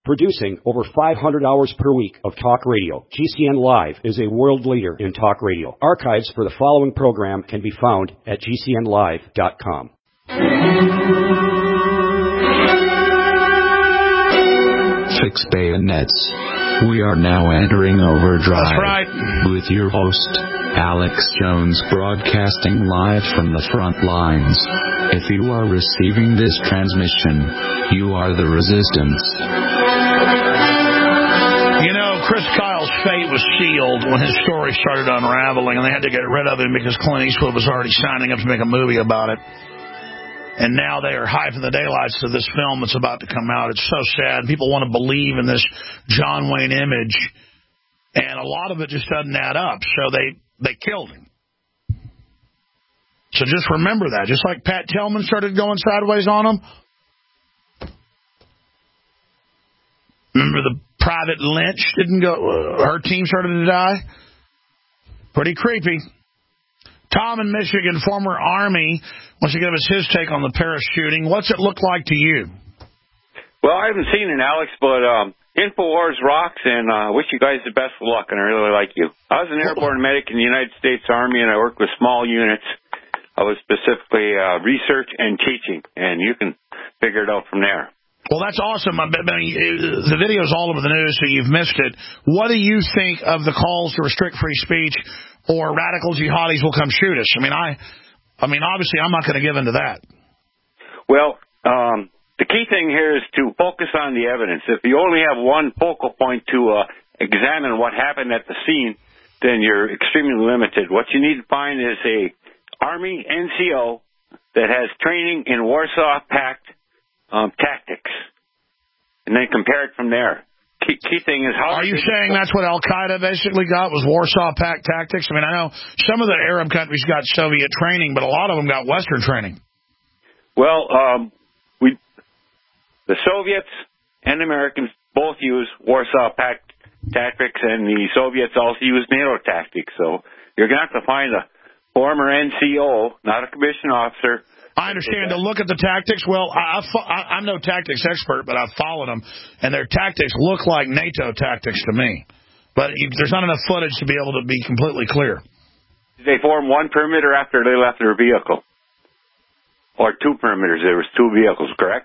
Producing over 500 hours per week of talk radio, GCN Live is a world leader in talk radio. Archives for the following program can be found at GCNlive.com. Fix bayonets. We are now entering overdrive. That's right. With your host, Alex Jones, broadcasting live from the front lines. If you are receiving this transmission, you are the resistance. You know, Chris Kyle's fate was sealed when his story started unraveling, and they had to get rid of him because Clint Eastwood was already signing up to make a movie about it. And now they are hyping the daylights of this film that's about to come out. It's so sad. People want to believe in this John Wayne image, and a lot of it just doesn't add up. So they killed him. So just remember that. Just like Pat Tillman started going sideways on him. Remember the Private Lynch didn't go. Her team started to die. Pretty creepy. Tom in Michigan, former Army, wants to give us his take on the Paris shooting. What's it look like to you? Well, I haven't seen it, Alex, but InfoWars rocks, and I wish you guys the best of luck, and I really like you. I was an airborne medic in the United States Army, and I worked with small units. I was specifically research and teaching, and you can figure it out from there. Well, that's awesome. I mean, the video's all over the news, so you've missed it. What do you think of the calls to restrict free speech or radical jihadis will come shoot us? I mean, obviously, I'm not going to give in to that. Well, the key thing here is to focus on the evidence. If you only have one focal point to examine what happened at the scene, then you're extremely limited. What you need to find is a Army NCO that has training in Warsaw Pact tactics, and then compare it from there. Key thing is how... Are you saying that's what Al-Qaeda basically got, was Warsaw Pact tactics? I mean, I know some of the Arab countries got Soviet training, but a lot of them got Western training. Well, the Soviets and the Americans both use Warsaw Pact tactics, and the Soviets also use NATO tactics. So you're going to have to find a former NCO, not a commissioned officer. I understand. To look at the tactics, well, I'm no tactics expert, but I've followed them, and their tactics look like NATO tactics to me. But there's not enough footage to be able to be completely clear. They formed one perimeter after they left their vehicle. Or two perimeters. There was two vehicles, correct?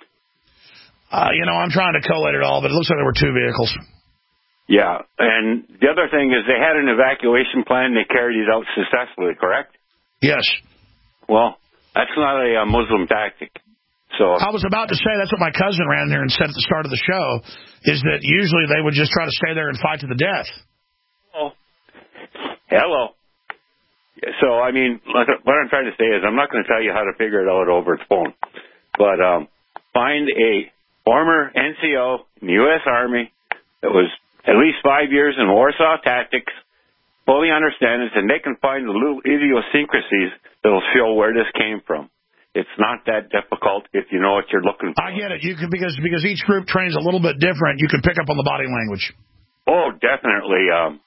I'm trying to collate it all, but it looks like there were two vehicles. Yeah, and the other thing is they had an evacuation plan. They carried it out successfully, correct? Yes. Well, that's not a Muslim tactic. So I was about to say, that's what my cousin ran there and said at the start of the show, is that usually they would just try to stay there and fight to the death. Oh, hello. So, I mean, what I'm trying to say is I'm not going to tell you how to figure it out over the phone. But find a former NCO in the U.S. Army that was at least 5 years in Warsaw tactics, fully understand it, and they can find the little idiosyncrasies that will show where this came from. It's not that difficult if you know what you're looking for. I get it. You can because each group trains a little bit different. You can pick up on the body language. Oh, definitely.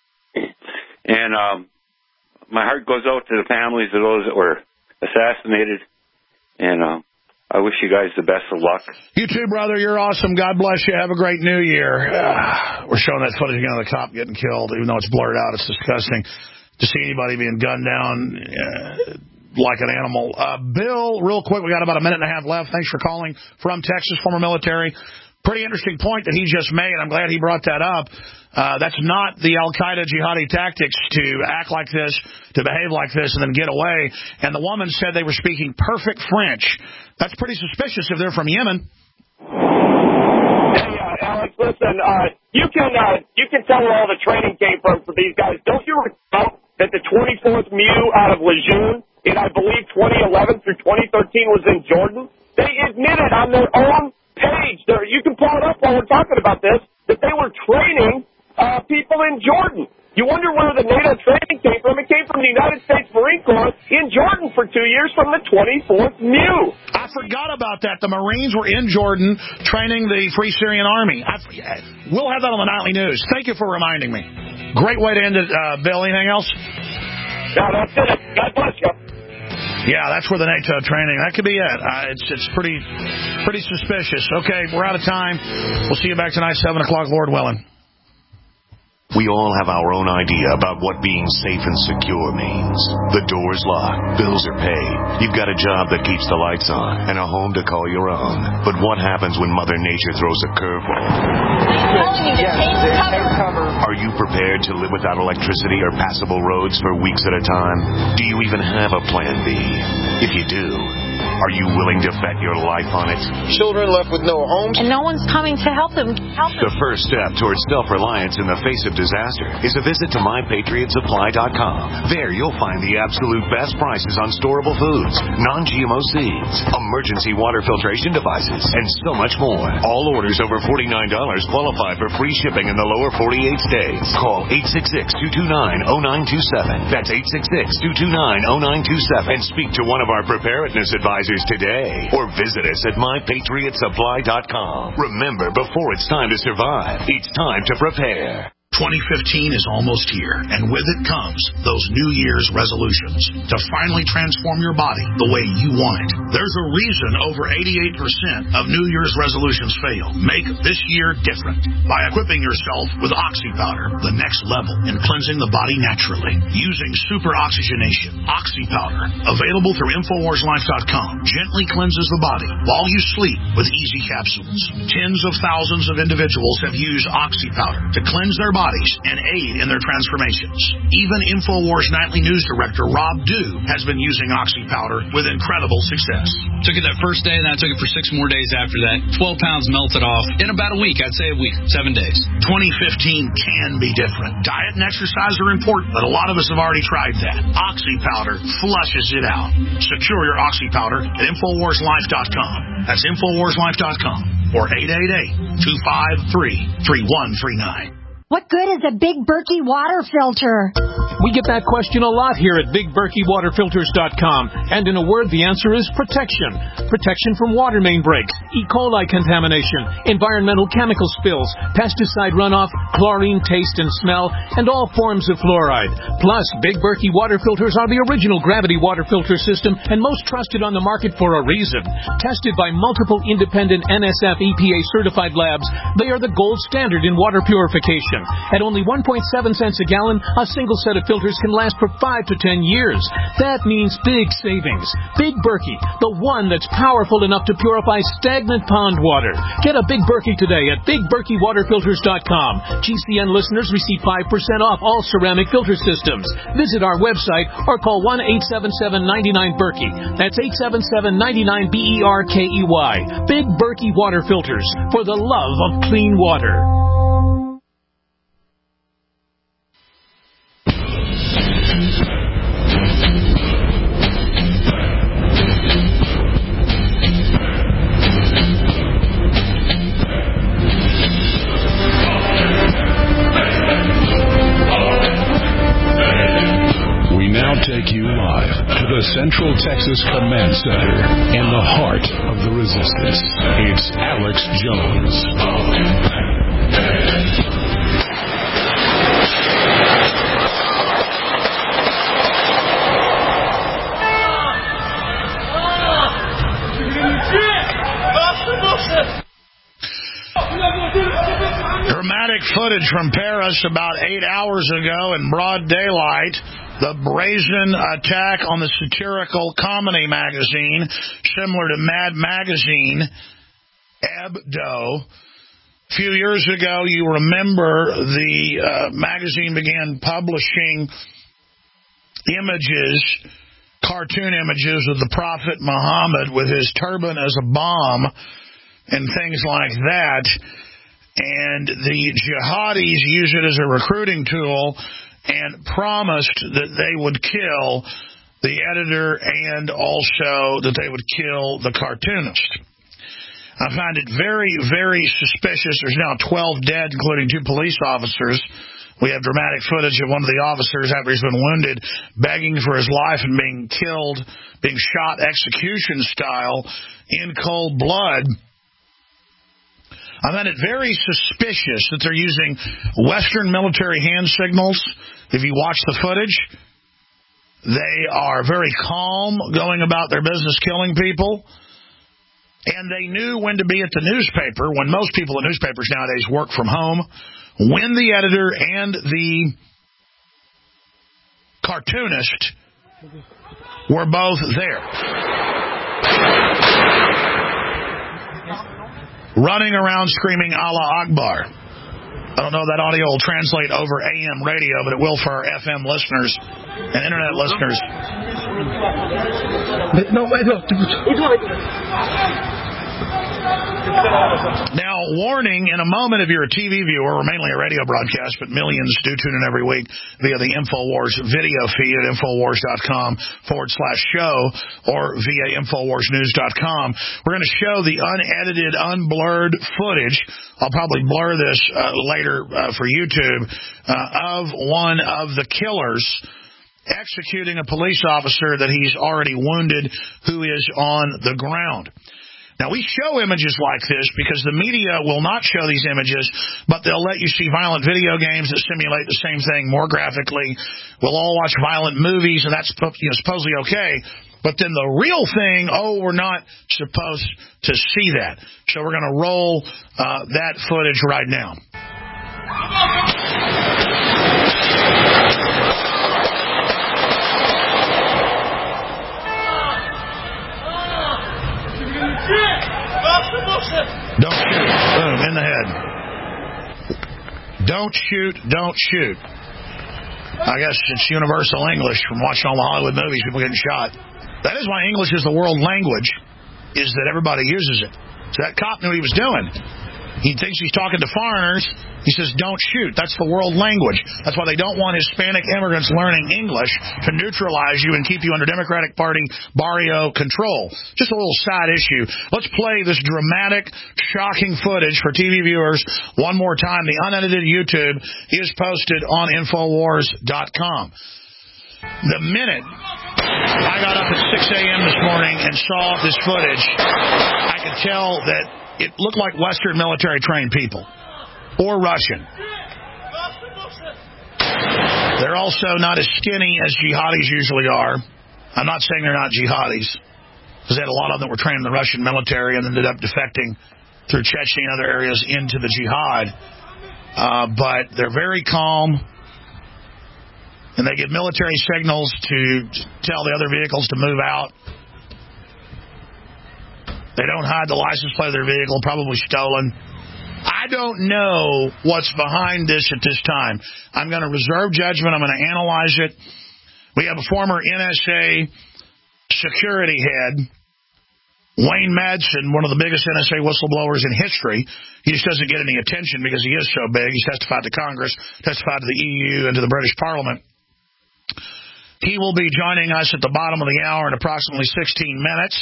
My heart goes out to the families of those that were assassinated, and I wish you guys the best of luck. You too, brother. You're awesome. God bless you. Have a great New Year. We're showing that footage again of the cop getting killed, even though it's blurred out. It's disgusting to see anybody being gunned down like an animal. Bill, real quick, we got about a minute and a half left. Thanks for calling from Texas, former military. Pretty interesting point that he just made. I'm glad he brought that up. That's not the Al-Qaeda jihadi tactics to act like this, to behave like this, and then get away. And the woman said they were speaking perfect French. That's pretty suspicious if they're from Yemen. Hey, Alex, listen, you can tell where all the training came from for these guys. Don't you recall that the 24th MEU out of Lejeune in, I believe, 2011 through 2013 was in Jordan? They admitted on their own page, you can pull it up while we're talking about this, that they were training people in Jordan. You wonder where the NATO training came from. It came from the United States Marine Corps in Jordan for 2 years from the 24th MEU. I forgot about that. The Marines were in Jordan training the Free Syrian Army. We'll have that on the Nightly News. Thank you for reminding me. Great way to end it, Bill. Anything else? No, that's it. God bless you. Yeah, that's where the NATO training. That could be it. It's pretty suspicious. Okay, we're out of time. We'll see you back tonight, 7 o'clock, Lord willing. We all have our own idea about what being safe and secure means. The door's locked, bills are paid, you've got a job that keeps the lights on, and a home to call your own. But what happens when Mother Nature throws a curveball? Are you prepared to live without electricity or passable roads for weeks at a time? Do you even have a plan B? If you do, are you willing to bet your life on it? Children left with no homes. And no one's coming to help them. The first step towards self-reliance in the face of disaster is a visit to MyPatriotSupply.com. There you'll find the absolute best prices on storable foods, non-GMO seeds, emergency water filtration devices, and so much more. All orders over $49 qualify for free shipping in the lower 48 states. Call 866-229-0927. That's 866-229-0927. And speak to one of our preparedness advisors today. Or visit us at MyPatriotSupply.com. Remember, before it's time to survive, it's time to prepare. 2015 is almost here, and with it comes those New Year's resolutions to finally transform your body the way you want it. There's a reason over 88% of New Year's resolutions fail. Make this year different by equipping yourself with Oxy Powder, the next level in cleansing the body naturally. Using super oxygenation, Oxy Powder, available through InfoWarsLife.com, gently cleanses the body while you sleep with easy capsules. Tens of thousands of individuals have used Oxy Powder to cleanse their bodies and aid in their transformations. Even InfoWars Nightly News Director Rob Dew has been using Oxy Powder with incredible success. Took it that first day, and I took it for 6 more days after that. 12 pounds melted off in about a week. I'd say a week, 7 days. 2015 can be different. Diet and exercise are important, but a lot of us have already tried that. Oxy Powder flushes it out. Secure your Oxy Powder at InfoWarsLife.com. That's InfoWarsLife.com or 888-253-3139. What good is a Big Berkey water filter? We get that question a lot here at BigBerkeyWaterFilters.com. And in a word, the answer is protection. Protection from water main breaks, E. coli contamination, environmental chemical spills, pesticide runoff, chlorine taste and smell, and all forms of fluoride. Plus, Big Berkey water filters are the original gravity water filter system and most trusted on the market for a reason. Tested by multiple independent NSF EPA certified labs, they are the gold standard in water purification. At only 1.7 cents a gallon, a single set of filters can last for 5 to 10 years. That means big savings. Big Berkey, the one that's powerful enough to purify stagnant pond water. Get a Big Berkey today at BigBerkeyWaterFilters.com. GCN listeners receive 5% off all ceramic filter systems. Visit our website or call 1-877-99-BERKEY. That's 877-99-BERKEY. Big Berkey Water Filters, for the love of clean water. Take you live to the Central Texas Command Center in the heart of the resistance. It's Alex Jones. Dramatic footage from Paris about 8 hours ago in broad daylight. The brazen attack on the satirical comedy magazine, similar to Mad Magazine, Hebdo. A few years ago, you remember the magazine began publishing images, cartoon images of the Prophet Muhammad with his turban as a bomb and things like that. And the jihadis use it as a recruiting tool and promised that they would kill the editor and also that they would kill the cartoonist. I find it very, very suspicious. There's now 12 dead, including 2 police officers. We have dramatic footage of one of the officers, after he's been wounded, begging for his life and being killed, being shot execution style in cold blood. I find it very suspicious that they're using Western military hand signals. If you watch the footage, They are very calm going about their business killing people. And they knew when to be at the newspaper, when most people at newspapers nowadays work from home, when the editor and the cartoonist were both there. Running around screaming Allah Akbar. I don't know if that audio will translate over AM radio, but it will for our FM listeners and internet listeners. Now, warning, in a moment, if you're a TV viewer, or mainly a radio broadcast, but millions do tune in every week via the InfoWars video feed at InfoWars.com/show or via InfoWarsNews.com. We're going to show the unedited, unblurred footage. I'll probably blur this later for YouTube of one of the killers executing a police officer that he's already wounded who is on the ground. Now, we show images like this because the media will not show these images, but they'll let you see violent video games that simulate the same thing more graphically. We'll all watch violent movies, and that's supposedly okay. But then the real thing, we're not supposed to see that. So we're going to roll that footage right now. Don't shoot. Boom, in the head. Don't shoot, don't shoot. I guess it's universal English from watching all the Hollywood movies, people getting shot. That is why English is the world language, is that everybody uses it. So that cop knew what he was doing. He thinks he's talking to foreigners. He says, don't shoot. That's the world language. That's why they don't want Hispanic immigrants learning English to neutralize you and keep you under Democratic Party barrio control. Just a little side issue. Let's play this dramatic, shocking footage for TV viewers one more time. The unedited YouTube is posted on Infowars.com. The minute I got up at 6 a.m. this morning and saw this footage, I could tell that it looked like Western military-trained people. Or Russian. They're also not as skinny as jihadis usually are. I'm not saying they're not jihadis, because they had a lot of them that were trained in the Russian military and ended up defecting through Chechnya and other areas into the jihad. But they're very calm, and they give military signals to tell the other vehicles to move out. They don't hide the license plate of their vehicle, probably stolen. I don't know what's behind this at this time. I'm going to reserve judgment. I'm going to analyze it. We have a former NSA security head, Wayne Madsen, one of the biggest NSA whistleblowers in history. He just doesn't get any attention because he is so big. He's testified to Congress, testified to the EU, and to the British Parliament. He will be joining us at the bottom of the hour in approximately 16 minutes.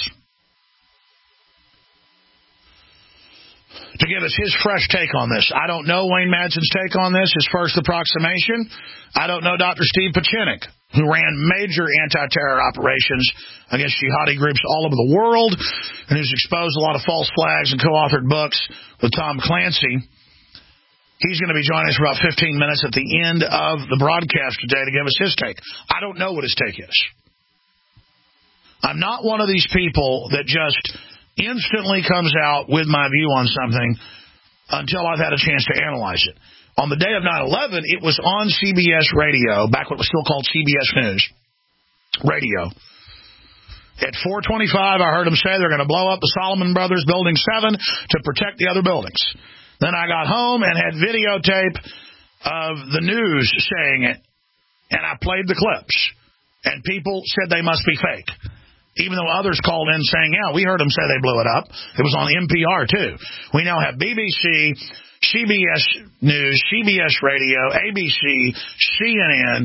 To give us his fresh take on this. I don't know Wayne Madsen's take on this, his first approximation. I don't know Dr. Steve Pachinik, who ran major anti-terror operations against jihadi groups all over the world and who's exposed a lot of false flags and co-authored books with Tom Clancy. He's going to be joining us for about 15 minutes at the end of the broadcast today to give us his take. I don't know what his take is. I'm not one of these people that just instantly comes out with my view on something until I've had a chance to analyze it. On the day of 9/11, it was on CBS Radio, back when it was still called CBS News Radio. At 4:25, I heard them say they're going to blow up the Solomon Brothers Building 7 to protect the other buildings. Then I got home and had videotape of the news saying it, and I played the clips. And people said they must be fake. Even though others called in saying, yeah, we heard them say they blew it up. It was on NPR, too. We now have BBC, CBS News, CBS Radio, ABC, CNN,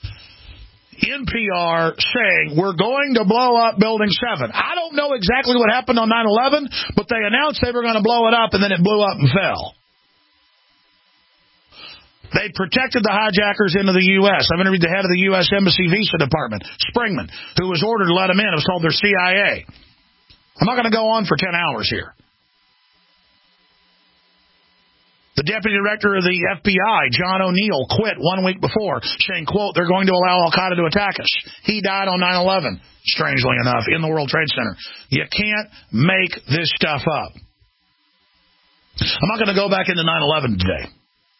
NPR saying, we're going to blow up Building 7. I don't know exactly what happened on 9/11, but they announced they were going to blow it up, and then it blew up and fell. They protected the hijackers into the U.S. I've interviewed the head of the U.S. Embassy Visa Department, Springman, who was ordered to let them in. It was called their CIA. I'm not going to go on for 10 hours here. The deputy director of the FBI, John O'Neill, quit 1 week before, saying, quote, they're going to allow al-Qaeda to attack us. He died on 9/11, strangely enough, in the World Trade Center. You can't make this stuff up. I'm not going to go back into 9/11 today.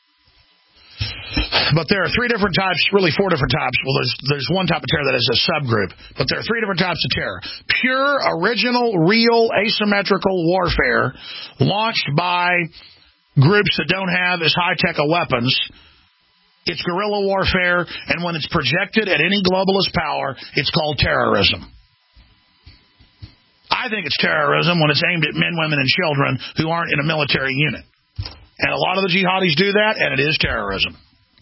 But there are 3 different types, really 4 different types. Well, there's one type of terror that is a subgroup. But there are 3 different types of terror. Pure, original, real, asymmetrical warfare launched by groups that don't have as high-tech a weapons. It's guerrilla warfare, and when it's projected at any globalist power, it's called terrorism. I think it's terrorism when it's aimed at men, women, and children who aren't in a military unit. And a lot of the jihadis do that, and it is terrorism.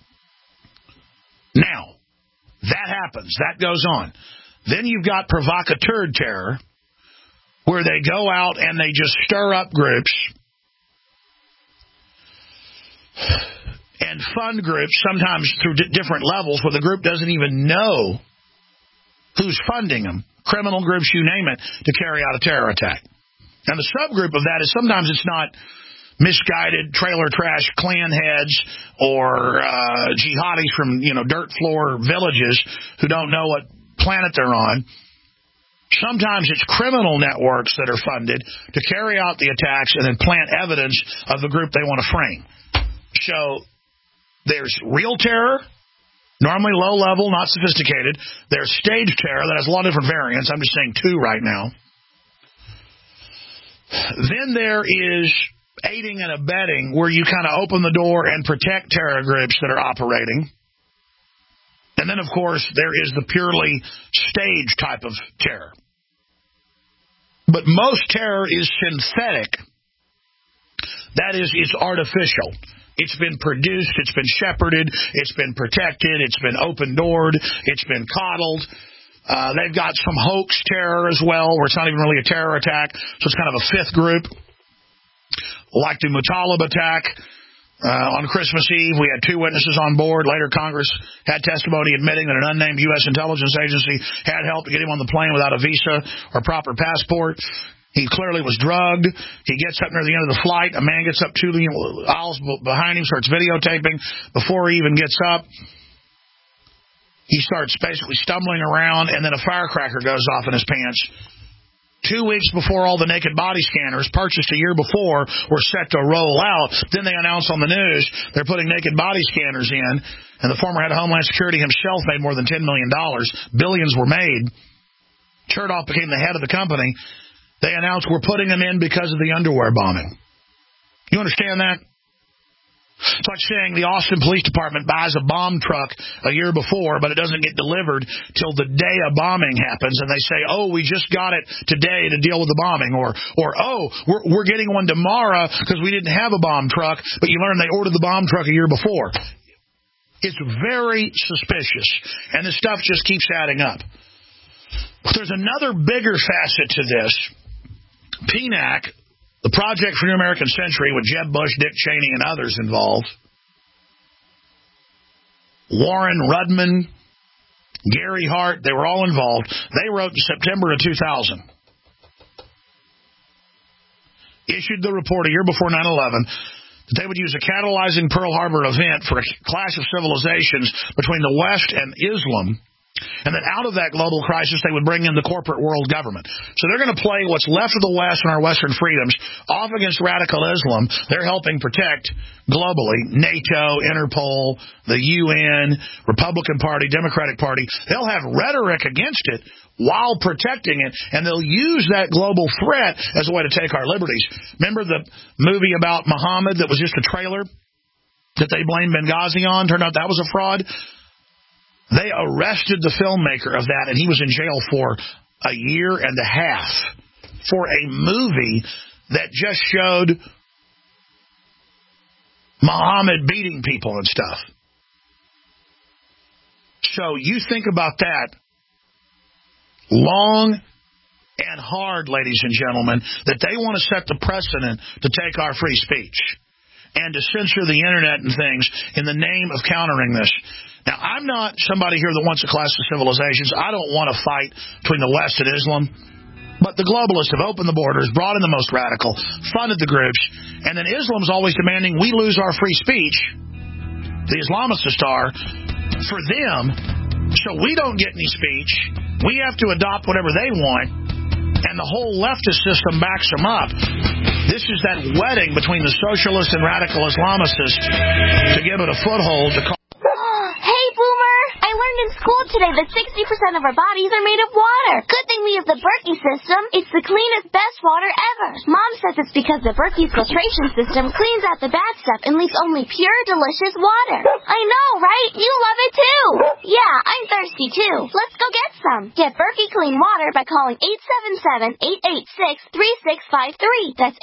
Now, that happens. That goes on. Then you've got provocateur terror, where they go out and they just stir up groups and fund groups, sometimes through different levels, where the group doesn't even know who's funding them. Criminal groups, you name it, to carry out a terror attack. And the subgroup of that is sometimes it's not misguided trailer trash clan heads or jihadis from dirt floor villages who don't know what planet they're on. Sometimes it's criminal networks that are funded to carry out the attacks and then plant evidence of the group they want to frame. So there's real terror, normally low level, not sophisticated. There's staged terror that has a lot of different variants. I'm just saying 2 right now. Then there is aiding and abetting, where you kind of open the door and protect terror groups that are operating. And then, of course, there is the purely staged type of terror. But most terror is synthetic. That is, it's artificial. It's been produced, it's been shepherded, it's been protected, it's been open-doored, it's been coddled. They've got some hoax terror as well, where it's not even really a terror attack, so it's kind of a 5th group. Like the Muttalib attack on Christmas Eve, we had 2 witnesses on board. Later, Congress had testimony admitting that an unnamed U.S. intelligence agency had helped to get him on the plane without a visa or proper passport. He clearly was drugged. He gets up near the end of the flight. A man gets up 2 aisles behind him, starts videotaping. Before he even gets up, he starts basically stumbling around, and then a firecracker goes off in his pants. 2 weeks before all the naked body scanners purchased a year before were set to roll out, then they announced on the news they're putting naked body scanners in, and the former head of Homeland Security himself made more than $10 million. Billions were made. Chertoff became the head of the company. They announced we're putting them in because of the underwear bombing. You understand that? It's like saying the Austin Police Department buys a bomb truck a year before, but it doesn't get delivered till the day a bombing happens, and they say, oh, we just got it today to deal with the bombing, or oh, we're getting one tomorrow because we didn't have a bomb truck, but you learn they ordered the bomb truck a year before. It's very suspicious, and this stuff just keeps adding up. But there's another bigger facet to this. PNAC, the Project for New American Century, with Jeb Bush, Dick Cheney, and others involved. Warren Rudman, Gary Hart, they were all involved. They wrote in September of 2000. Issued the report a year before 9/11 that they would use a catalyzing Pearl Harbor event for a clash of civilizations between the West and Islam, and that out of that global crisis, they would bring in the corporate world government. So they're going to play what's left of the West and our Western freedoms off against radical Islam. They're helping protect globally NATO, Interpol, the UN, Republican Party, Democratic Party. They'll have rhetoric against it while protecting it, and they'll use that global threat as a way to take our liberties. Remember the movie about Muhammad that was just a trailer that they blamed Benghazi on? Turned out that was a fraud. They arrested the filmmaker of that, and he was in jail for a year and a half for a movie that just showed Muhammad beating people and stuff. So you think about that long and hard, ladies and gentlemen, that they want to set the precedent to take our free speech and to censor the internet and things in the name of countering this. Now, I'm not somebody here that wants a clash of civilizations. I don't want a fight between the West and Islam. But the globalists have opened the borders, brought in the most radical, funded the groups, and then Islam's always demanding we lose our free speech, the Islamicists are, for them, so we don't get any speech. We have to adopt whatever they want, and the whole leftist system backs them up. This is that wedding between the socialist and radical Islamicists to give it a foothold to call. Hey, Boomer! I learned in school today that 60% of our bodies are made of water. Good thing we have the Berkey system. It's the cleanest, best water ever. Mom says it's because the Berkey filtration system cleans out the bad stuff and leaves only pure, delicious water. I know, right? You love it too. Yeah, I'm thirsty too. Let's go get some. Get Berkey clean water by calling 877-886-3653. That's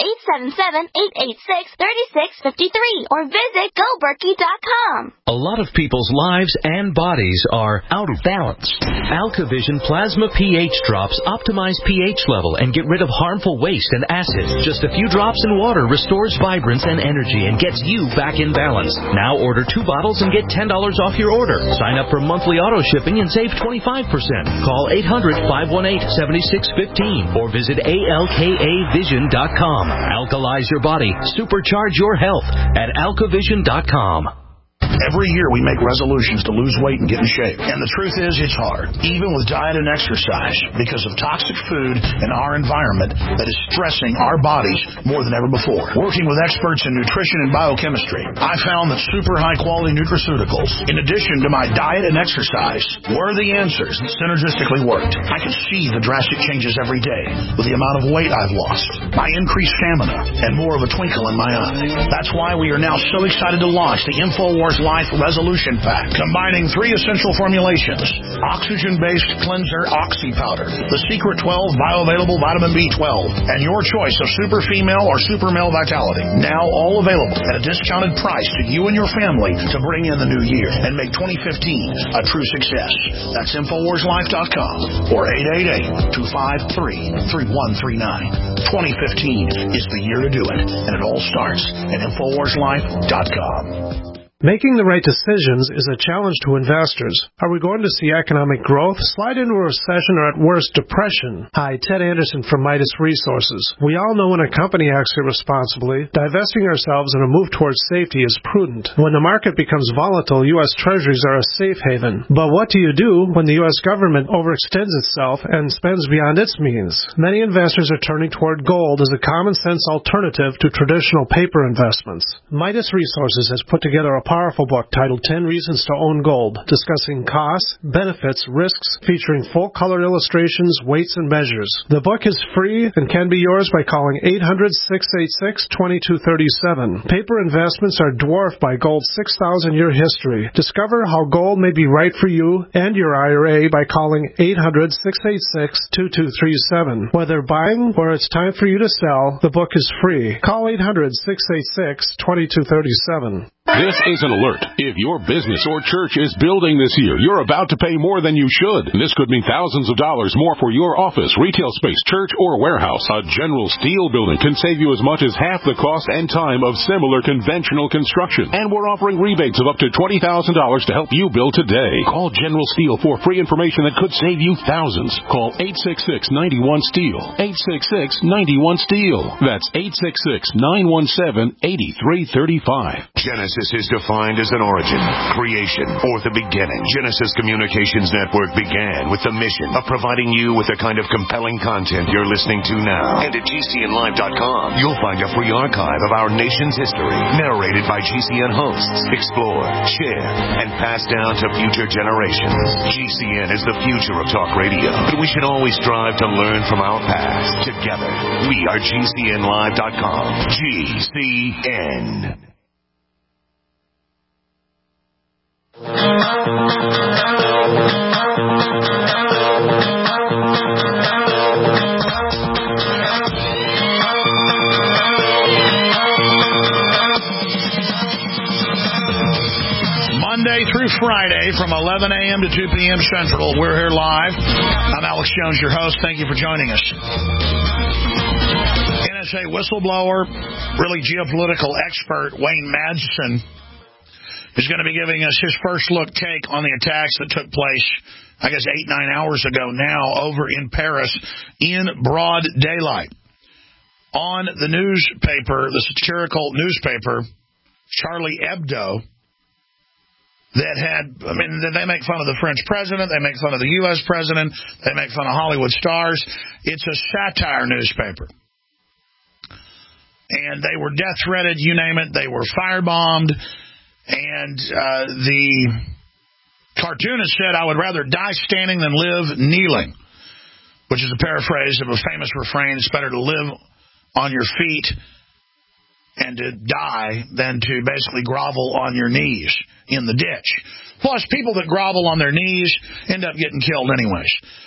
877-886-3653. Or visit GoBerkey.com. A lot of people's lives and bodies are out of balance. AlkaVision Plasma pH drops optimize pH level and get rid of harmful waste and acid. Just a few drops in water restores vibrance and energy and gets you back in balance. Now order 2 bottles and get $10 off your order. Sign up for monthly auto shipping and save 25%. Call 800-518-7615 or visit alkavision.com. Alkalize your body. Supercharge your health at alkavision.com. Every year we make resolutions to lose weight and get in shape. And the truth is, it's hard, even with diet and exercise, because of toxic food in our environment that is stressing our bodies more than ever before. Working with experts in nutrition and biochemistry, I found that super high-quality nutraceuticals, in addition to my diet and exercise, were the answers that synergistically worked. I can see the drastic changes every day with the amount of weight I've lost, my increased stamina, and more of a twinkle in my eye. That's why we are now so excited to launch the InfoWars Life Resolution Pack, combining 3 essential formulations: oxygen-based cleanser Oxy Powder, the Secret 12 bioavailable vitamin B12, and your choice of super female or super male vitality. Now all available at a discounted price to you and your family to bring in the new year and make 2015 a true success. That's InfoWarsLife.com or 888-253-3139. 2015 is the year to do it, and it all starts at InfoWarsLife.com. Making the right decisions is a challenge to investors. Are we going to see economic growth, slide into a recession, or at worst, depression? Hi, Ted Anderson from Midas Resources. We all know when a company acts irresponsibly, divesting ourselves in a move towards safety is prudent. When the market becomes volatile, U.S. Treasuries are a safe haven. But what do you do when the U.S. government overextends itself and spends beyond its means? Many investors are turning toward gold as a common-sense alternative to traditional paper investments. Midas Resources has put together a powerful book titled 10 Reasons to Own Gold, discussing costs, benefits, risks, featuring full-color illustrations, weights, and measures. The book is free and can be yours by calling 800-686-2237. Paper investments are dwarfed by gold's 6,000-year history. Discover how gold may be right for you and your IRA by calling 800-686-2237. Whether buying or it's time for you to sell, the book is free. Call 800-686-2237. This is an alert. If your business or church is building this year, you're about to pay more than you should. This could mean thousands of dollars more for your office, retail space, church, or warehouse. A General Steel building can save you as much as half the cost and time of similar conventional construction. And we're offering rebates of up to $20,000 to help you build today. Call General Steel for free information that could save you thousands. Call 866-91-STEEL. 866-91-STEEL. That's 866-917-8335. Genesis is defined as an origin, creation, or the beginning. Genesis Communications Network began with the mission of providing you with the kind of compelling content you're listening to now. And at GCNlive.com, you'll find a free archive of our nation's history, narrated by GCN hosts, explored, shared, and passed down to future generations. GCN is the future of talk radio, but we should always strive to learn from our past. Together, we are GCNlive.com. GCN. Monday through Friday from 11 a.m. to 2 p.m. Central. We're here live. I'm Alex Jones, your host. Thank you for joining us. NSA whistleblower, really geopolitical expert Wayne Madsen is going to be giving us his first look take on the attacks that took place, I guess, 8-9 hours ago now over in Paris in broad daylight. On the newspaper, the satirical newspaper, Charlie Hebdo, that had, I mean, they make fun of the French president, they make fun of the U.S. president, they make fun of Hollywood stars. It's a satire newspaper. And they were death-threatened, you name it. They were firebombed. And the cartoonist said, "I would rather die standing than live kneeling," which is a paraphrase of a famous refrain. It's better to live on your feet and to die than to basically grovel on your knees in the ditch. Plus, people that grovel on their knees end up getting killed anyways.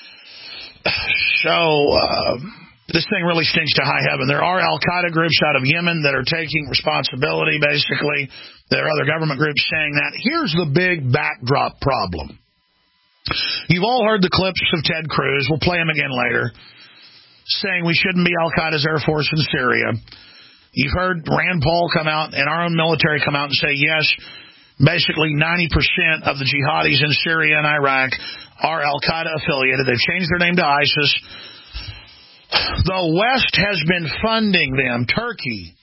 So, this thing really stinks to high heaven. There are al-Qaeda groups out of Yemen that are taking responsibility, basically. There are other government groups saying that. Here's the big backdrop problem. You've all heard the clips of Ted Cruz. We'll play him again later, saying we shouldn't be al-Qaeda's Air Force in Syria. You've heard Rand Paul come out and our own military come out and say, yes, basically 90% of the jihadis in Syria and Iraq are al-Qaeda affiliated. They've changed their name to ISIS. The West has been funding them. Turkey,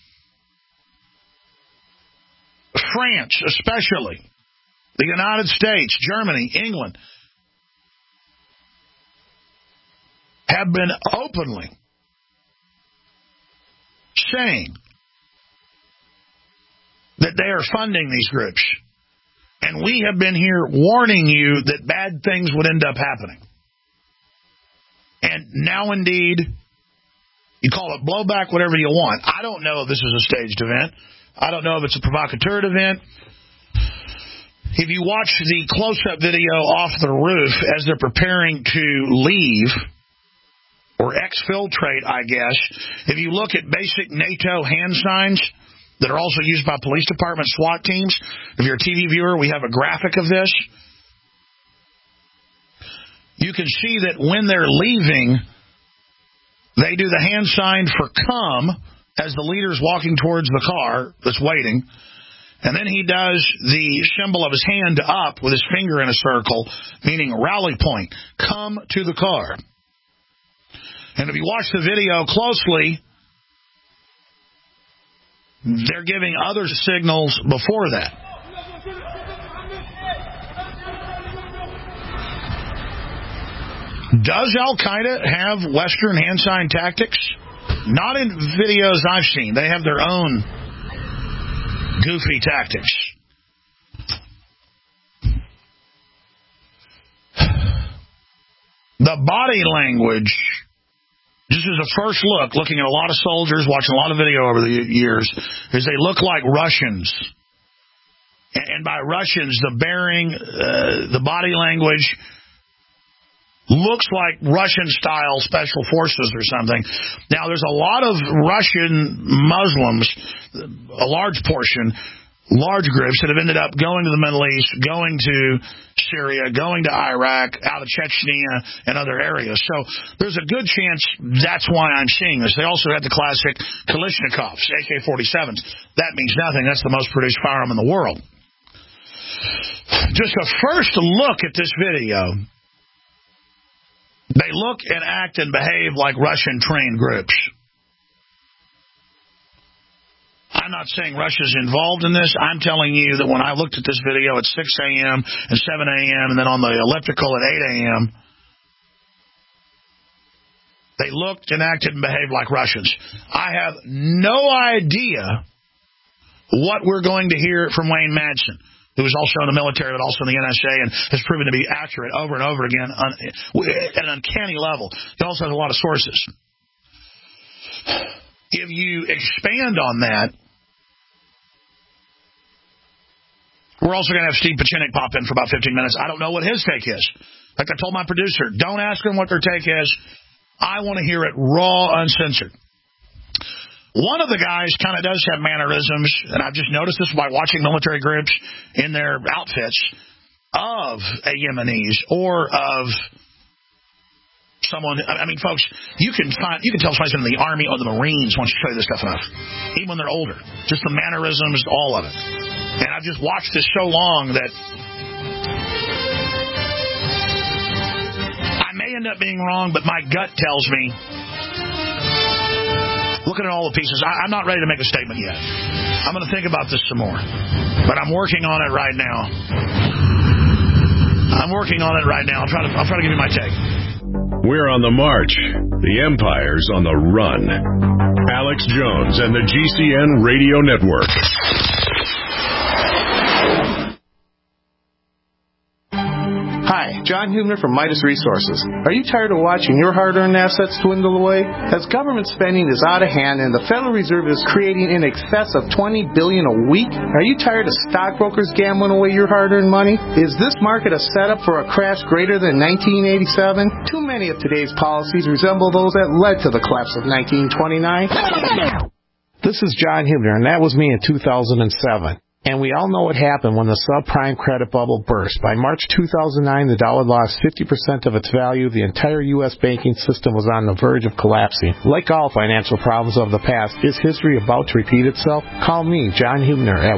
France especially, the United States, Germany, England, have been openly saying that they are funding these groups. And we have been here warning you that bad things would end up happening. And now, indeed, you call it blowback, whatever you want. I don't know if this is a staged event. I don't know if it's a provocateur event. If you watch the close-up video off the roof as they're preparing to leave, or exfiltrate, I guess, if you look at basic NATO hand signs that are also used by police department SWAT teams, if you're a TV viewer, we have a graphic of this. You can see that when they're leaving, they do the hand sign for come as the leader's walking towards the car that's waiting. And then he does the symbol of his hand up with his finger in a circle, meaning rally point. Come to the car. And if you watch the video closely, they're giving other signals before that. Does Al-Qaeda have Western hand sign tactics? Not in videos I've seen. They have their own goofy tactics. The body language, just as a first look, looking at a lot of soldiers, watching a lot of video over the years, is they look like Russians. And by Russians, the bearing, the body language looks like Russian-style special forces or something. Now, there's a lot of Russian Muslims, a large portion, large groups that have ended up going to the Middle East, going to Syria, going to Iraq, out of Chechnya and other areas. So there's a good chance that's why I'm seeing this. They also had the classic Kalashnikovs, AK-47s. That means nothing. That's the most produced firearm in the world. Just a first look at this video, they look and act and behave like Russian-trained groups. I'm not saying Russia's involved in this. I'm telling you that when I looked at this video at 6 a.m. and 7 a.m. and then on the elliptical at 8 a.m., they looked and acted and behaved like Russians. I have no idea what we're going to hear from Wayne Madsen, who was also in the military but also in the NSA and has proven to be accurate over and over again at an uncanny level. He also has a lot of sources. If you expand on that, we're also going to have Steve Pachinik pop in for about 15 minutes. I don't know what his take is. Like I told my producer, don't ask them what their take is. I want to hear it raw, uncensored. One of the guys kind of does have mannerisms, and I've just noticed this by watching military groups in their outfits of a Yemenis or of someone. I mean, folks, you can tell somebody's in the Army or the Marines once you show you this stuff enough, even when they're older. Just the mannerisms, all of it. And I've just watched this so long that I may end up being wrong, but my gut tells me, looking at all the pieces, I'm not ready to make a statement yet. I'm going to think about this some more. But I'm working on it right now. I'll try to give you my take. We're on the march. The empire's on the run. Alex Jones and the GCN Radio Network. Hi, John Hubner from Midas Resources. Are you tired of watching your hard-earned assets dwindle away? As government spending is out of hand and the Federal Reserve is creating in excess of $20 billion a week, are you tired of stockbrokers gambling away your hard-earned money? Is this market a setup for a crash greater than 1987? Too many of today's policies resemble those that led to the collapse of 1929. This is John Hubner, and that was me in 2007. And we all know what happened when the subprime credit bubble burst. By March 2009, the dollar lost 50% of its value. The entire U.S. banking system was on the verge of collapsing. Like all financial problems of the past, is history about to repeat itself? Call me, John Hubner, at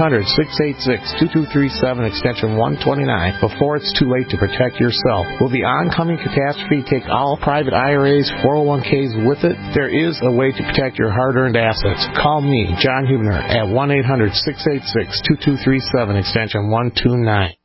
1-800-686-2237, extension 129, before it's too late to protect yourself. Will the oncoming catastrophe take all private IRAs, 401ks with it? There is a way to protect your hard-earned assets. Call me, John Hubner, at 1-800-686-2237, extension 129.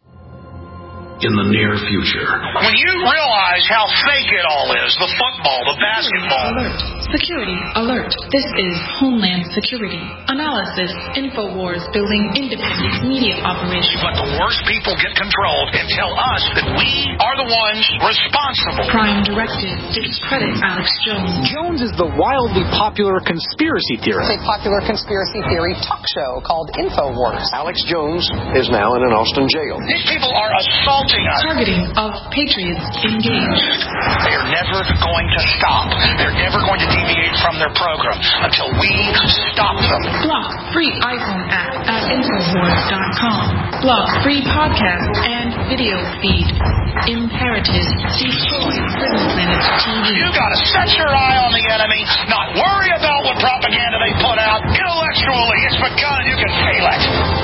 In the near future. When you realize how fake it all is, the football, the basketball. Alert. Security alert. This is Homeland Security. Analysis. InfoWars building independent media operations. But the worst people get controlled and tell us that we are the ones responsible. Prime Directive. Discredit Alex Jones. Jones is the wildly popular conspiracy theorist. It's a popular conspiracy theory talk show called InfoWars. Alex Jones is now in an Austin jail. These people are assaulting us. Targeting of patriots engaged. They are never going to stop. They're never going to deviate from their program until we stop them. Block free iPhone app at InfoWars.com. Block free podcast and video feed. Imperative. Destroy Prison Planet TV. You gotta set your eye on the enemy, not worry about what propaganda they put out. Intellectually, it's begun. You can feel it.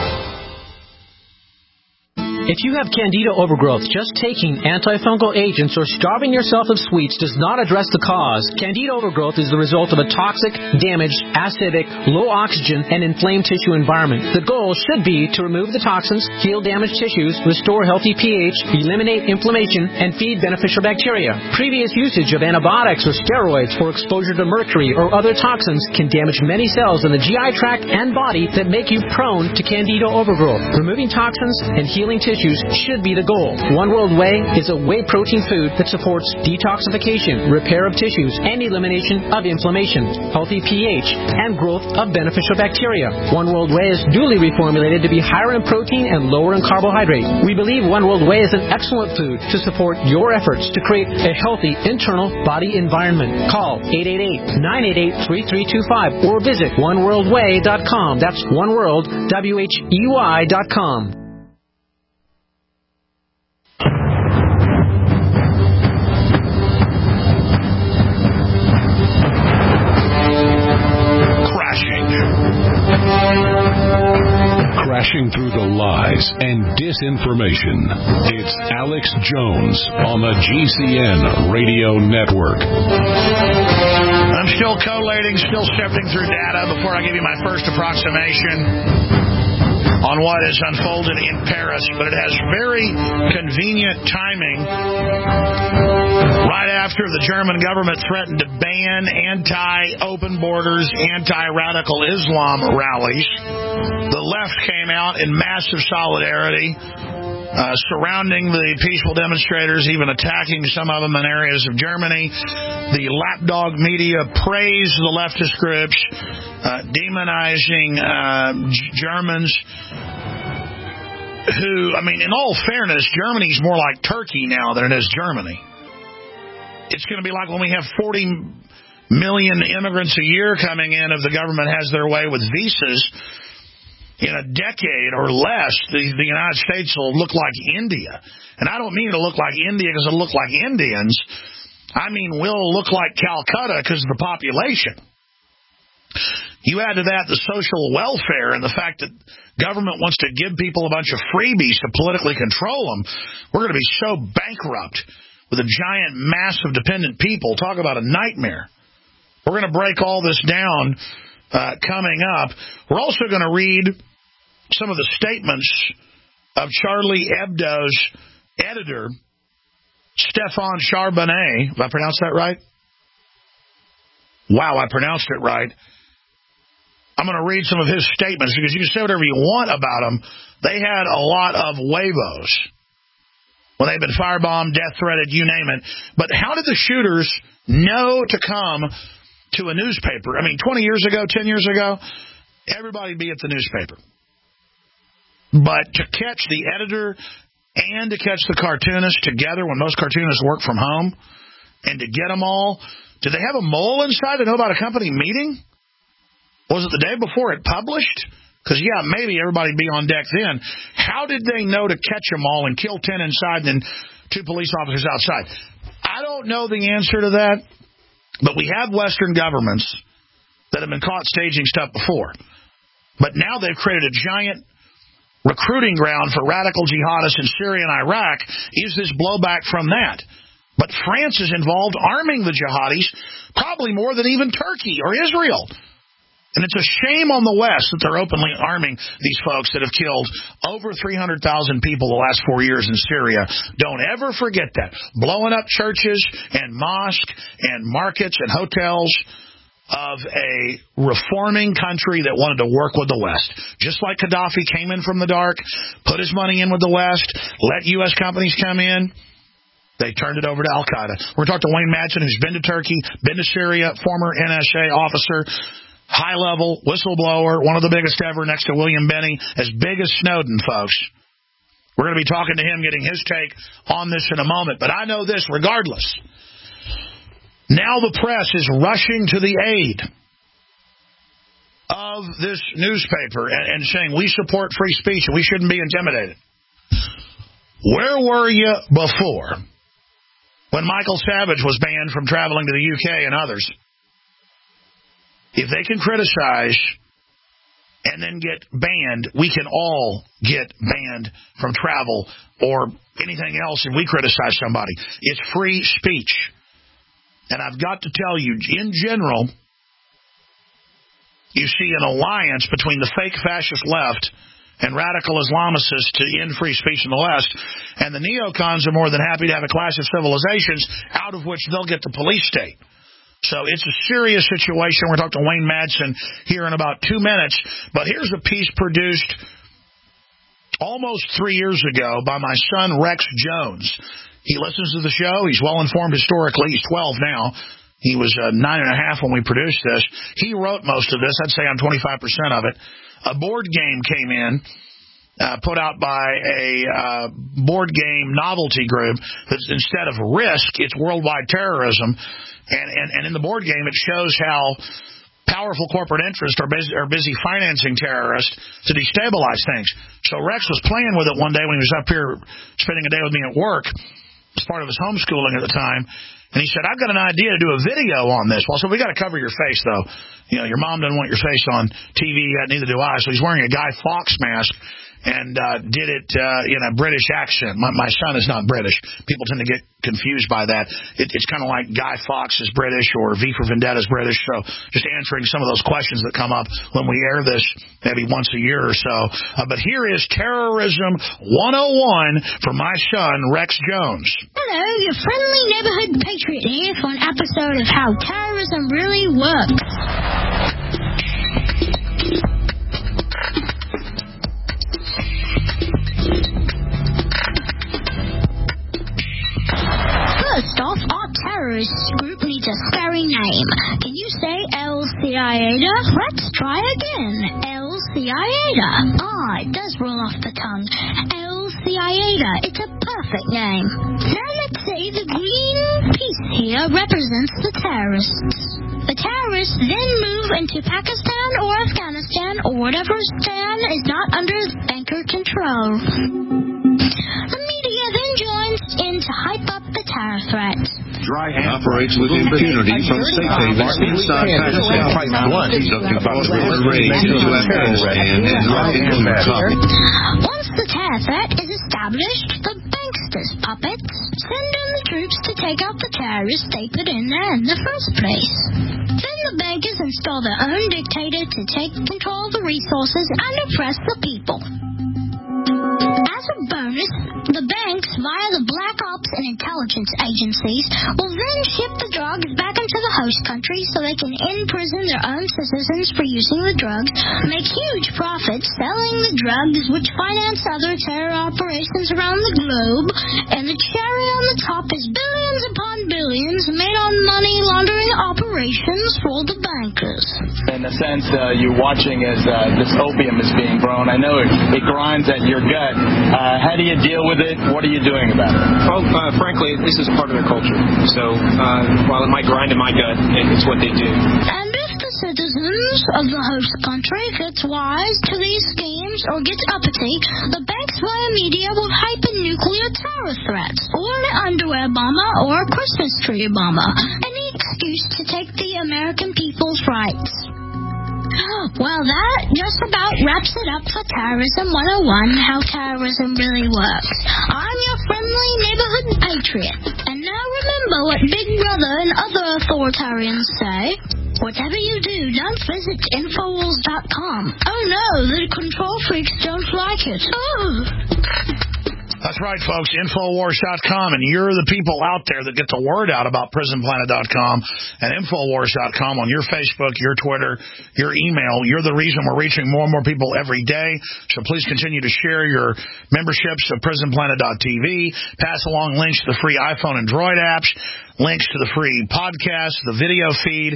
If you have candida overgrowth, just taking antifungal agents or starving yourself of sweets does not address the cause. Candida overgrowth is the result of a toxic, damaged, acidic, low oxygen, and inflamed tissue environment. The goal should be to remove the toxins, heal damaged tissues, restore healthy pH, eliminate inflammation, and feed beneficial bacteria. Previous usage of antibiotics or steroids or exposure to mercury or other toxins can damage many cells in the GI tract and body that make you prone to candida overgrowth. Removing toxins and healing tissues should be the goal. One World Whey is a whey protein food that supports detoxification, repair of tissues, and elimination of inflammation, healthy pH, and growth of beneficial bacteria. One World Whey is duly reformulated to be higher in protein and lower in carbohydrate. We believe One World Whey is an excellent food to support your efforts to create a healthy internal body environment. Call 888-988-3325 or visit oneworldwhey.com. That's oneworld, WHEY.com. Crashing through the lies and disinformation. It's Alex Jones on the GCN Radio Network. I'm still collating, still sifting through data before I give you my first approximation on what has unfolded in Paris, but it has very convenient timing right after the German government threatened to ban anti-open borders, anti-radical Islam rallies. The left came out in massive solidarity, surrounding the peaceful demonstrators, even attacking some of them in areas of Germany. The lapdog media praised the leftist groups, demonizing Germans who, I mean, in all fairness, Germany's more like Turkey now than it is Germany. It's going to be like when we have 40 million immigrants a year coming in if the government has their way with visas. In a decade or less, the United States will look like India. And I don't mean it'll look like India because it'll look like Indians. I mean we'll look like Calcutta because of the population. You add to that the social welfare and the fact that government wants to give people a bunch of freebies to politically control them, we're going to be so bankrupt with a giant mass of dependent people. Talk about a nightmare. We're going to break all this down coming up. We're also going to read some of the statements of Charlie Hebdo's editor, Stéphane Charbonnet. Did I pronounce that right? Wow, I pronounced it right. I'm going to read some of his statements because you can say whatever you want about them. They had a lot of huevos when they've been firebombed, death threatened, you name it. But how did the shooters know to come to a newspaper? I mean, 20 years ago, 10 years ago, everybody'd be at the newspaper. But to catch the editor and to catch the cartoonist together when most cartoonists work from home and to get them all, did they have a mole inside to know about a company meeting? Was it the day before it published? Because, yeah, maybe everybody would be on deck then. How did they know to catch them all and kill 10 inside and then 2 police officers outside? I don't know the answer to that, but we have Western governments that have been caught staging stuff before. But now they've created a giant recruiting ground for radical jihadists in Syria and Iraq. Is this blowback from that? But France is involved arming the jihadis probably more than even Turkey or Israel. And it's a shame on the West that they're openly arming these folks that have killed over 300,000 people the last 4 years in Syria. Don't ever forget that. Blowing up churches and mosques and markets and hotels of a reforming country that wanted to work with the West. Just like Gaddafi came in from the dark, put his money in with the West, let U.S. companies come in. They turned it over to Al-Qaeda. We're going to talk to Wayne Madsen, who's been to Turkey, been to Syria, former NSA officer, high-level whistleblower, one of the biggest ever next to William Benny, as big as Snowden, folks. We're going to be talking to him, getting his take on this in a moment. But I know this, regardless. Now the press is rushing to the aid of this newspaper and saying we support free speech and we shouldn't be intimidated. Where were you before when Michael Savage was banned from traveling to the UK and others? If they can criticize and then get banned, we can all get banned from travel or anything else if we criticize somebody. It's free speech. And I've got to tell you, in general, you see an alliance between the fake fascist left and radical Islamicists to end free speech in the West. And the neocons are more than happy to have a clash of civilizations out of which they'll get the police state. So it's a serious situation. We're talking to Wayne Madsen here in about 2 minutes. But here's a piece produced almost 3 years ago by my son, Rex Jones. He listens to the show. He's well-informed historically. He's 12 now. He was 9.5 when we produced this. He wrote most of this. I'd say I'm 25% of it. A board game came in, put out by a board game novelty group that instead of Risk, it's worldwide terrorism. And in the board game, it shows how powerful corporate interests are busy financing terrorists to destabilize things. So Rex was playing with it one day when he was up here spending a day with me at work as part of his homeschooling at the time. And he said, I've got an idea to do a video on this. Well, so we got to cover your face, though. You know, your mom doesn't want your face on TV yet, neither do I. So he's wearing a Guy Fawkes mask and did it in a British accent. My son is not British. People tend to get confused by that. It's kind of like Guy Fawkes is British or V for Vendetta is British. So just answering some of those questions that come up when we air this maybe once a year or so. But here is Terrorism 101 for my son, Rex Jones. Hello, your friendly neighborhood patriot here for an episode of How Terrorism Really Works. First off, our terrorist group needs a scary name. Can you say El-Qaeda? Let's try again. El-Qaeda. It does roll off the tongue. El-Qaeda. It's a perfect name. Now let's say the green piece here represents the terrorists. The terrorists then move into Pakistan or Afghanistan or whatever stan is not under banker control. The media then joins in to hype up the terror threat. Dry hand operates with impunity from safe havens inside Pakistan. Conducting false raids into Afghanistan and into Kabul. Once the terror threat is established, the banksters' puppets send in the troops to take out the terrorists they put in there in the first place. Then the bankers install their own dictator to take control of the resources and oppress the people. As a bonus, the banks, via the black ops and intelligence agencies, will then ship the drugs back into the host country so they can imprison their own citizens for using the drugs, make huge profits selling the drugs which finance other terror operations around the globe, and the cherry on the top is billions upon billions made on money laundering operations for the bankers. In a sense, you're watching as this opium is being grown. I know it grinds at your gut. How do you deal with it? What are you doing about it? Well, frankly, this is part of their culture. So while it might grind in my gut, it's what they do. And if the citizens of the host country gets wise to these schemes or gets uppity, the banks via media will hype in nuclear terror threats, or an underwear bomber, or a Christmas tree bomber. Any excuse to take the American people's rights. Well, that just about wraps it up for Terrorism 101, how terrorism really works. I'm your friendly neighborhood patriot. And now remember what Big Brother and other authoritarians say. Whatever you do, don't visit Infowars.com. Oh no, the control freaks don't like it. Oh. That's right, folks, Infowars.com, and you're the people out there that get the word out about PrisonPlanet.com and Infowars.com on your Facebook, your Twitter, your email. You're the reason we're reaching more and more people every day, so please continue to share your memberships of PrisonPlanet.tv, pass along links to the free iPhone and Droid apps, links to the free podcast, the video feed,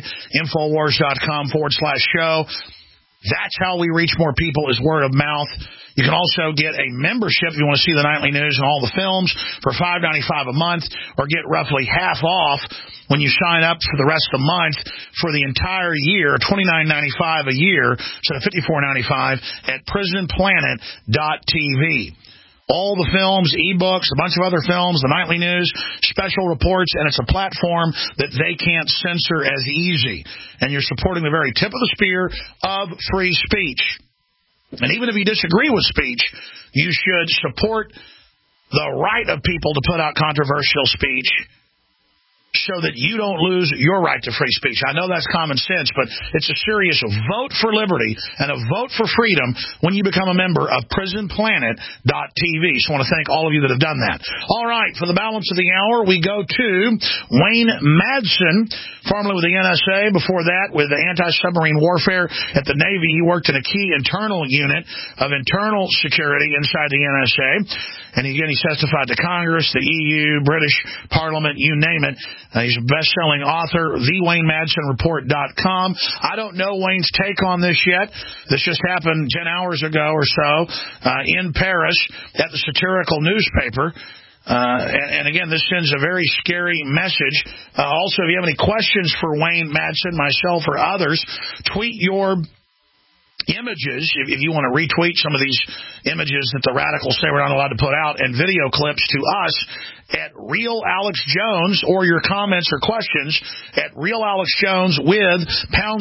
Infowars.com/show. That's how we reach more people, is word of mouth. You can also get a membership if you want to see the nightly news and all the films for $5.95 a month, or get roughly half off when you sign up for the rest of the month for the entire year, $29.95 a year, instead of $54.95 at PrisonPlanet.tv. All the films, ebooks, a bunch of other films, the nightly news, special reports, and it's a platform that they can't censor as easy. And you're supporting the very tip of the spear of free speech. And even if you disagree with speech, you should support the right of people to put out controversial speech so that you don't lose your right to free speech. I know that's common sense, but it's a serious vote for liberty and a vote for freedom when you become a member of PrisonPlanet.tv. So I want to thank all of you that have done that. All right, for the balance of the hour, we go to Wayne Madsen, formerly with the NSA, before that with the anti-submarine warfare at the Navy. He worked in a key internal unit of internal security inside the NSA. And again, he testified to Congress, the EU, British Parliament, you name it. He's a best-selling author, TheWayneMadsenReport.com. I don't know Wayne's take on this yet. This just happened 10 hours ago or so in Paris at the satirical newspaper. And again, this sends a very scary message. Also, if you have any questions for Wayne Madsen, myself, or others, tweet your images, if you want to retweet some of these images that the radicals say we're not allowed to put out, and video clips to us at Real Alex Jones, or your comments or questions at Real Alex Jones with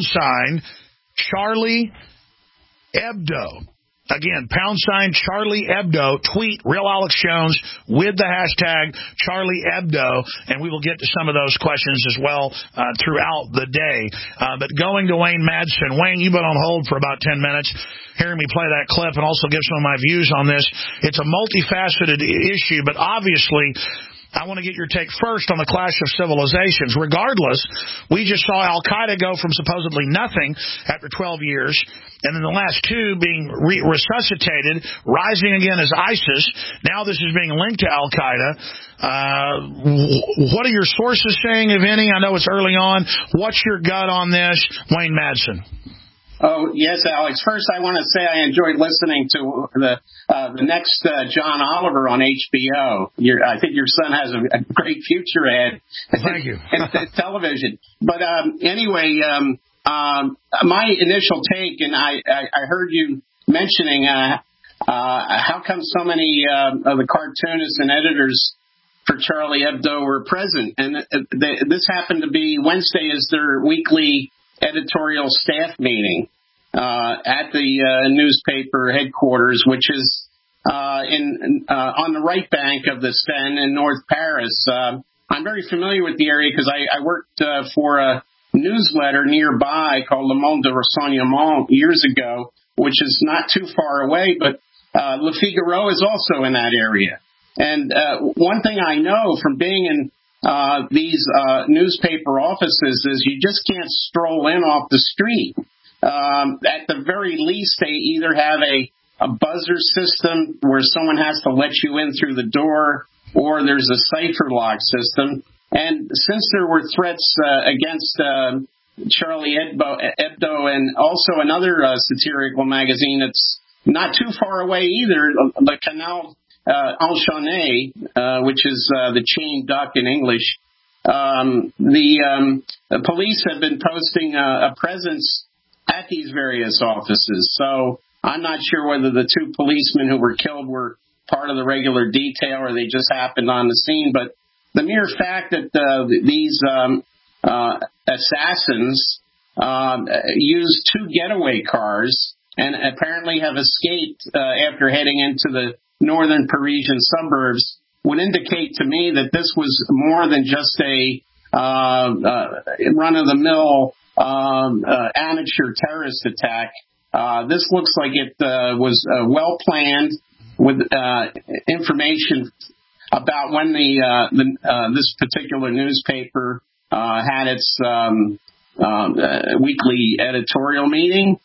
#Charlie Hebdo. Again, #Charlie Hebdo. Tweet Real Alex Jones with the hashtag Charlie Hebdo, and we will get to some of those questions as well throughout the day. But going to Wayne Madsen. Wayne, you've been on hold for about 10 minutes, hearing me play that clip and also give some of my views on this. It's a multifaceted issue, but obviously I want to get your take first on the clash of civilizations. Regardless, we just saw Al-Qaeda go from supposedly nothing after 12 years, and then the last two being resuscitated, rising again as ISIS. Now this is being linked to Al-Qaeda. What are your sources saying, if any? I know it's early on. What's your gut on this, Wayne Madsen? Oh, yes, Alex. First, I want to say I enjoyed listening to the next John Oliver on HBO. I think your son has a great future ahead. Thank you. in television. But anyway, my initial take, and I heard you mentioning how come so many of the cartoonists and editors for Charlie Hebdo were present. And this happened to be Wednesday is their weekly editorial staff meeting at the newspaper headquarters, which is on the right bank of the Seine in North Paris. I'm very familiar with the area because I worked for a newsletter nearby called Le Monde de Renseignement years ago, which is not too far away, but Le Figaro is also in that area. And one thing I know from being in these newspaper offices is you just can't stroll in off the street. At the very least, they either have a buzzer system where someone has to let you in through the door, or there's a cipher lock system. And since there were threats against Charlie Hebdo and also another satirical magazine that's not too far away either, the Canal Enchaîné, which is the chain duck in English, the police have been posting a presence at these various offices. So I'm not sure whether the two policemen who were killed were part of the regular detail or they just happened on the scene. But the mere fact that these assassins used two getaway cars and apparently have escaped after heading into the northern Parisian suburbs would indicate to me that this was more than just a run-of-the-mill amateur terrorist attack. This looks like it was well planned with information about when this particular newspaper had its weekly editorial meeting,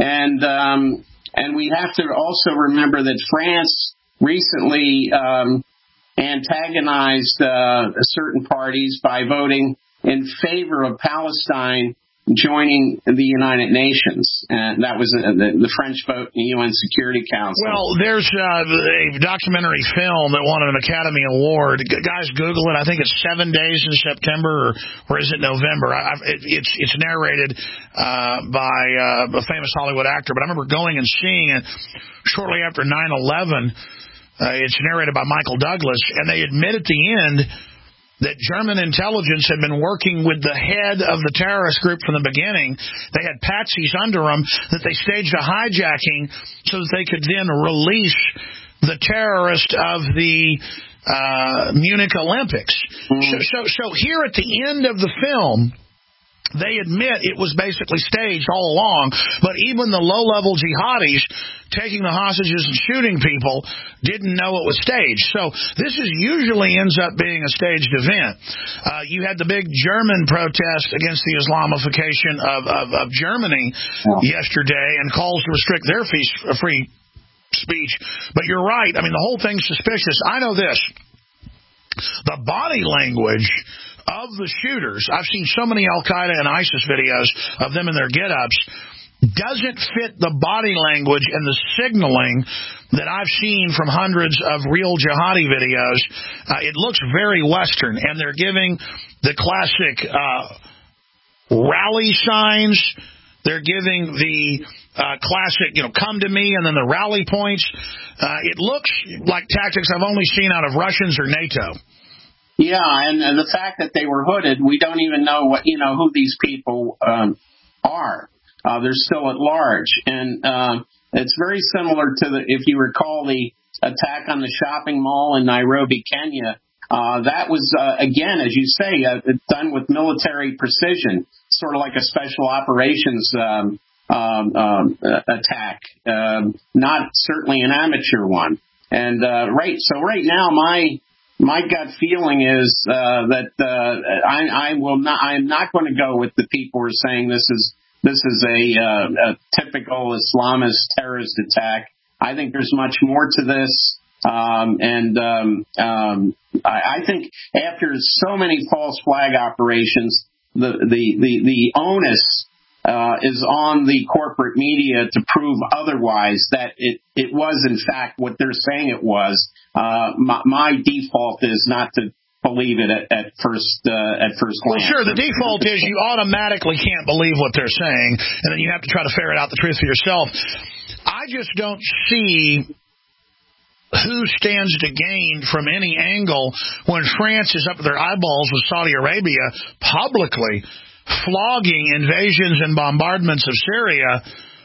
and we have to also remember that France recently antagonized certain parties by voting in favor of Palestine joining the United Nations. And that was the French vote in the UN Security Council. Well, there's a documentary film that won an Academy Award. Guys, Google it. I think it's 7 days in September, or is it November? It's narrated by a famous Hollywood actor, but I remember going and seeing it shortly after 9/11. It's narrated by Michael Douglas, and they admit at the end that German intelligence had been working with the head of the terrorist group from the beginning. They had patsies under them, that they staged a hijacking so that they could then release the terrorist of the Munich Olympics. So here at the end of the film, they admit it was basically staged all along, but even the low-level jihadis taking the hostages and shooting people didn't know it was staged. So this usually ends up being a staged event. You had the big German protest against the Islamification of Germany yesterday and calls to restrict their free speech. But you're right. I mean, the whole thing's suspicious. I know this. The body language of the shooters, I've seen so many Al-Qaeda and ISIS videos of them in their get-ups, doesn't fit the body language and the signaling that I've seen from hundreds of real jihadi videos. It looks very Western, and they're giving the classic rally signs. They're giving the classic, come to me, and then the rally points. It looks like tactics I've only seen out of Russians or NATO. Yeah, and the fact that they were hooded, we don't even know who these people are. They're still at large, and it's very similar to if you recall, the attack on the shopping mall in Nairobi, Kenya. That was again, as you say, done with military precision, sort of like a special operations attack, not certainly an amateur one. And right now, my gut feeling is that I'm not going to go with the people who are saying this is a typical Islamist terrorist attack. I think there's much more to this, I think after so many false flag operations, the onus is on the corporate media to prove otherwise, that it was in fact what they're saying it was. My default is not to believe it at first glance. Well, sure, the default is you automatically can't believe what they're saying, and then you have to try to ferret out the truth for yourself. I just don't see who stands to gain from any angle when France is up to their eyeballs with Saudi Arabia publicly flogging invasions and bombardments of Syria.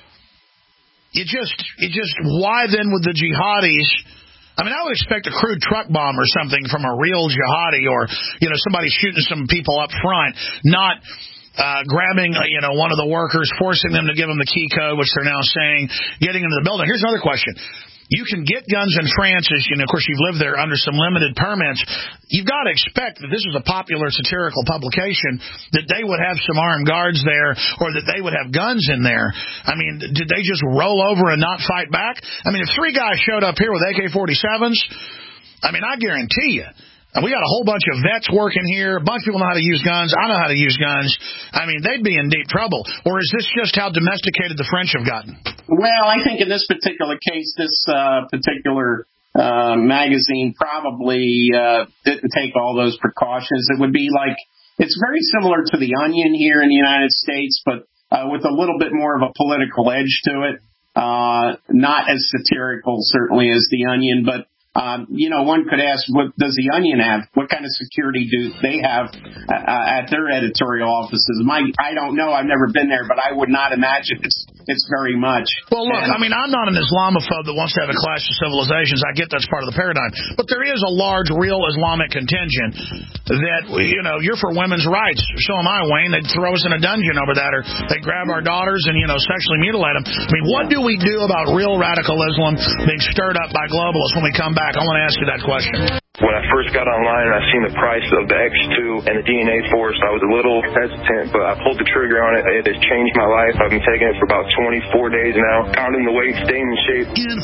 Why then would the jihadis? I mean, I would expect a crude truck bomb or something from a real jihadi, or somebody shooting some people up front, not grabbing one of the workers, forcing them to give them the key code, which they're now saying, getting into the building. Here's another question. You can get guns in France, of course, you've lived there under some limited permits. You've got to expect that this is a popular satirical publication, that they would have some armed guards there, or that they would have guns in there. I mean, did they just roll over and not fight back? I mean, if 3 guys showed up here with AK-47s, I mean, I guarantee you, we got a whole bunch of vets working here. A bunch of people know how to use guns. I know how to use guns. I mean, they'd be in deep trouble. Or is this just how domesticated the French have gotten? Well, I think in this particular case, this particular magazine probably didn't take all those precautions. It would be like, it's very similar to The Onion here in the United States, but with a little bit more of a political edge to it. Not as satirical, certainly, as The Onion, but one could ask, what does The Onion have? What kind of security do they have at their editorial offices? I don't know. I've never been there, but I would not imagine it's very much. Well, look, I mean, I'm not an Islamophobe that wants to have a clash of civilizations. I get that's part of the paradigm. But there is a large, real Islamic contingent that, you're for women's rights. So am I, Wayne. They'd throw us in a dungeon over that, or they'd grab our daughters and, sexually mutilate them. I mean, what do we do about real radical Islam being stirred up by globalists when we come back? I want to ask you that question. When I first got online and I seen the price of the X2 and the DNA Force, I was a little hesitant, but I pulled the trigger on it. It has changed my life. I've been taking it for about 24 days now, counting the weight, staying in shape.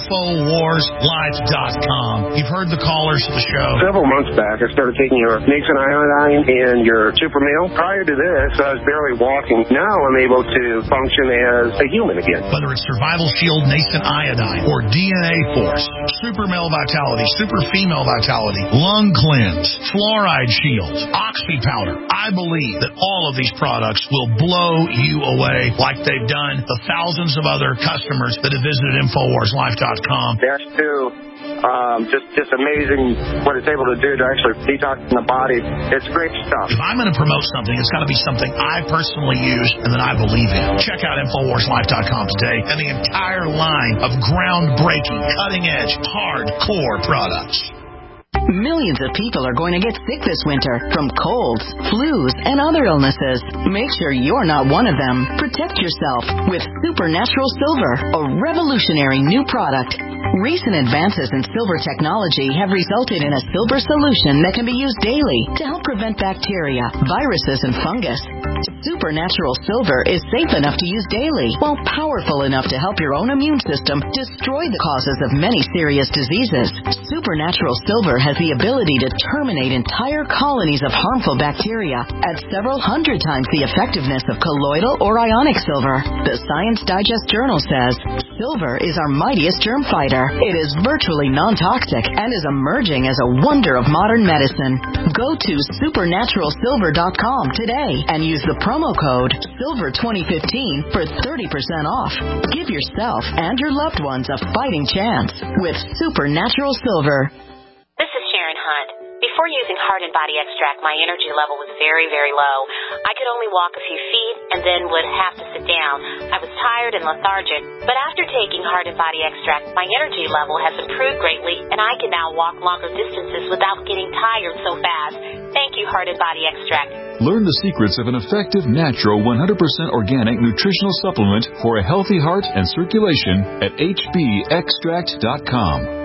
InfoWarsLife.com. You've heard the callers of the show. Several months back, I started taking your Nixon iodine and your Super Meal. Prior to this, I was barely walking. Now I'm able to function as a human again. Whether it's Survival Shield, Nascent Iodine, or DNA Force, Super Male Vitality, Super Female Vitality, Lung Cleanse, Fluoride Shield, Oxy Powder. I believe that all of these products will blow you away like they've done the thousands of other customers that have visited InfoWarsLife.com. Dash 2, just amazing what it's able to do to actually detox the body. It's great stuff. If I'm going to promote something, it's got to be something I personally use and that I believe in. Check out InfoWarsLife.com today and the entire line of groundbreaking, cutting-edge, hardcore products. Millions of people are going to get sick this winter from colds, flus, and other illnesses. Make sure you're not one of them. Protect yourself with Supernatural Silver, a revolutionary new product. Recent advances in silver technology have resulted in a silver solution that can be used daily to help prevent bacteria, viruses, and fungus. Supernatural Silver is safe enough to use daily, while powerful enough to help your own immune system destroy the causes of many serious diseases. Supernatural Silver has the ability to terminate entire colonies of harmful bacteria at several hundred times the effectiveness of colloidal or ionic silver. The Science Digest Journal says silver is our mightiest germ fighter. It is virtually non-toxic and is emerging as a wonder of modern medicine. Go to supernaturalsilver.com today and use the promo code SILVER2015 for 30% off. Give yourself and your loved ones a fighting chance with Supernatural Silver. This is Sharon Hunt. Before using Heart and Body Extract, my energy level was very, very low. I could only walk a few feet and then would have to sit down. I was tired and lethargic. But after taking Heart and Body Extract, my energy level has improved greatly, and I can now walk longer distances without getting tired so fast. Thank you, Heart and Body Extract. Learn the secrets of an effective, natural, 100% organic nutritional supplement for a healthy heart and circulation at hbextract.com.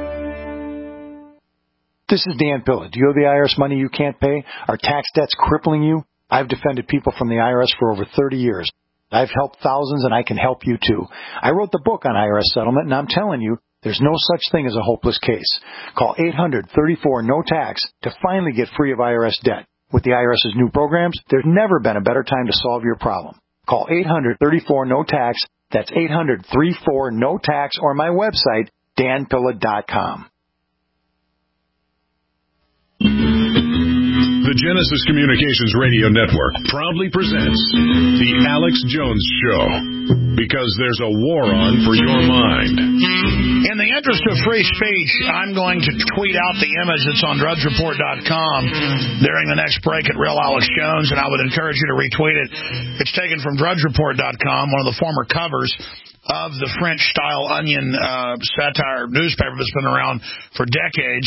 This is Dan Pilla. Do you owe the IRS money you can't pay? Are tax debts crippling you? I've defended people from the IRS for over 30 years. I've helped thousands, and I can help you too. I wrote the book on IRS settlement, and I'm telling you, there's no such thing as a hopeless case. Call 800-34-NO-TAX to finally get free of IRS debt. With the IRS's new programs, there's never been a better time to solve your problem. Call 800-34-NO-TAX. That's 800-34-NO-TAX, or my website, danpilla.com. The Genesis Communications Radio Network proudly presents The Alex Jones Show, because there's a war on for your mind. In the interest of free speech, I'm going to tweet out the image that's on DrudgeReport.com during the next break at Real Alex Jones, and I would encourage you to retweet it. It's taken from DrudgeReport.com, one of the former covers of the French-style Onion satire newspaper that's been around for decades.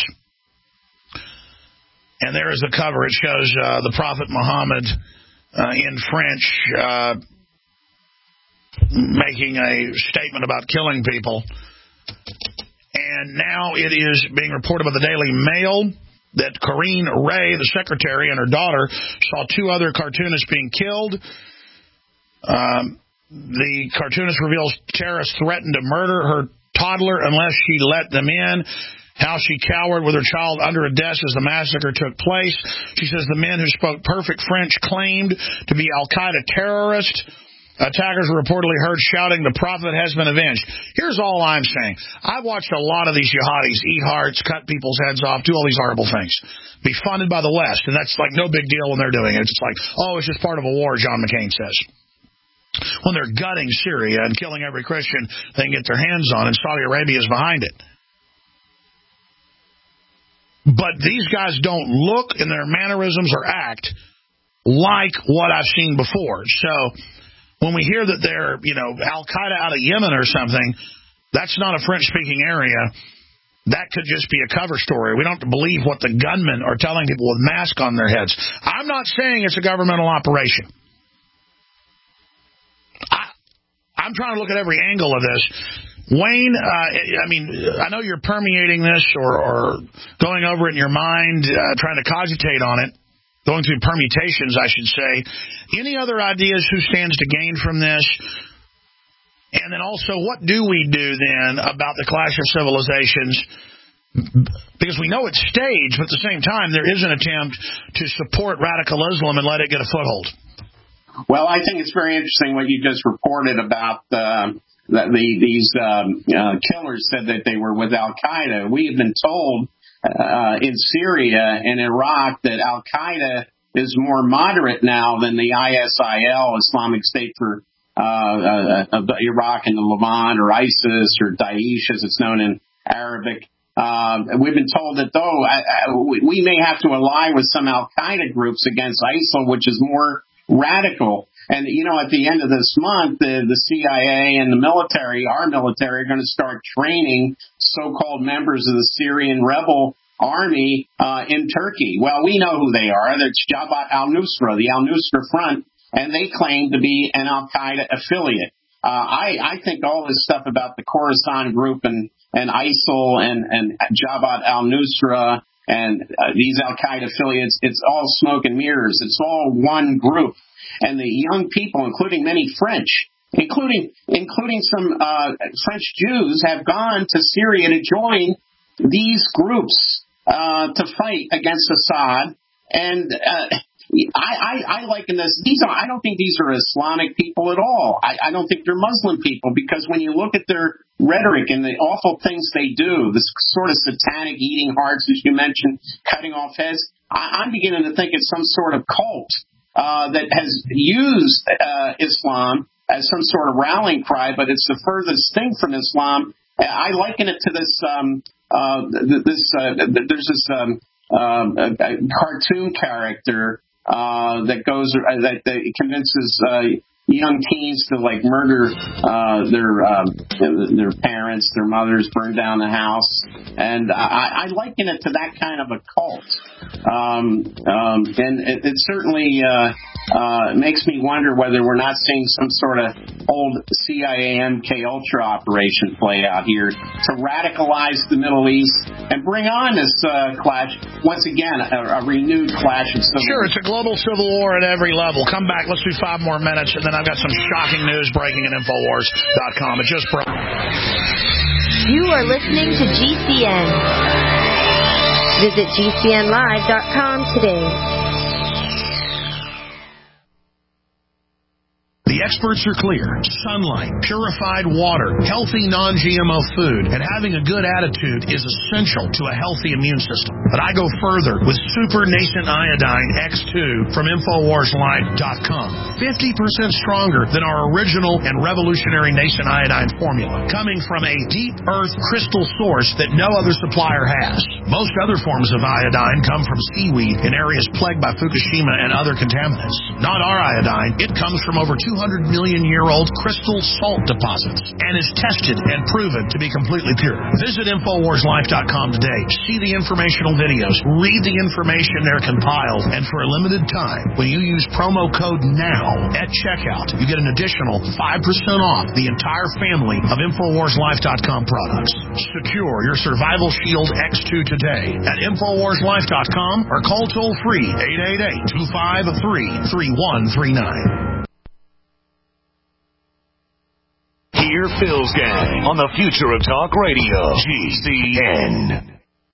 And there is the cover. It shows the Prophet Muhammad in French making a statement about killing people. And now it is being reported by the Daily Mail that Corinne Ray, the secretary, and her daughter saw two other cartoonists being killed. The cartoonist reveals terrorists threatened to murder her toddler unless she let them in. How she cowered with her child under a desk as the massacre took place. She says the men who spoke perfect French claimed to be Al-Qaeda terrorists. Attackers were reportedly heard shouting, "The Prophet has been avenged." Here's all I'm saying. I've watched a lot of these jihadis eat hearts, cut people's heads off, do all these horrible things. Be funded by the West, and that's like no big deal when they're doing it. It's like, oh, it's just part of a war, John McCain says. When they're gutting Syria and killing every Christian they can get their hands on, and Saudi Arabia is behind it. But these guys don't look in their mannerisms or act like what I've seen before. So when we hear that they're, Al-Qaeda out of Yemen or something, that's not a French-speaking area. That could just be a cover story. We don't have to believe what the gunmen are telling people with masks on their heads. I'm not saying it's a governmental operation. I'm trying to look at every angle of this. Wayne, I know you're permeating this or going over it in your mind, trying to cogitate on it, going through permutations, I should say. Any other ideas who stands to gain from this? And then also, what do we do then about the clash of civilizations? Because we know it's staged, but at the same time, there is an attempt to support radical Islam and let it get a foothold. Well, I think it's very interesting what you just reported about these killers said that they were with Al-Qaeda. We have been told in Syria and Iraq that Al-Qaeda is more moderate now than the ISIL, Islamic State for Iraq and the Levant, or ISIS, or Daesh as it's known in Arabic. We've been told that, though, we may have to ally with some Al-Qaeda groups against ISIL, which is more radical. And, at the end of this month, the CIA and the military, our military, are going to start training so-called members of the Syrian rebel army in Turkey. Well, we know who they are. It's Jabhat al-Nusra, the al-Nusra Front, and they claim to be an Al-Qaeda affiliate. I think all this stuff about the Khorasan group and ISIL and Jabhat al-Nusra and these Al-Qaeda affiliates, it's all smoke and mirrors. It's all one group. And the young people, including many French, including some French Jews, have gone to Syria to join these groups to fight against Assad. And I liken this. I don't think these are Islamic people at all. I don't think they're Muslim people, because when you look at their rhetoric and the awful things they do, this sort of satanic eating hearts, as you mentioned, cutting off heads, I'm beginning to think it's some sort of cult that has used Islam as some sort of rallying cry, but it's the furthest thing from Islam. I liken it to this. There's this cartoon character that convinces young teens to murder their parents, their mothers, burn down the house, and I liken it to that kind of a cult. And it certainly makes me wonder whether we're not seeing some sort of old CIA MK Ultra operation play out here to radicalize the Middle East and bring on this clash, once again, a renewed clash of civil. Sure, it's a global civil war at every level. Come back, let's do 5 more minutes, and then I've got some shocking news breaking at Infowars.com. It just broke. You are listening to GCN. Visit GCNlive.com today. The experts are clear. Sunlight, purified water, healthy non-GMO food, and having a good attitude is essential to a healthy immune system. But I go further with Super Nascent Iodine X2 from InfoWarsLife.com. 50% stronger than our original and revolutionary Nascent Iodine formula, coming from a deep earth crystal source that no other supplier has. Most other forms of iodine come from seaweed in areas plagued by Fukushima and other contaminants. Not our iodine. It comes from over 200 million-year-old crystal salt deposits and is tested and proven to be completely pure. Visit InfoWarsLife.com today. See the informational videos. Read the information they're compiled. And for a limited time, when you use promo code NOW at checkout, you get an additional 5% off the entire family of InfoWarsLife.com products. Secure your Survival Shield X2 today at InfoWarsLife.com or call toll-free 888-253-3139. Hear Phil's Gang on the Future of Talk Radio, GCN.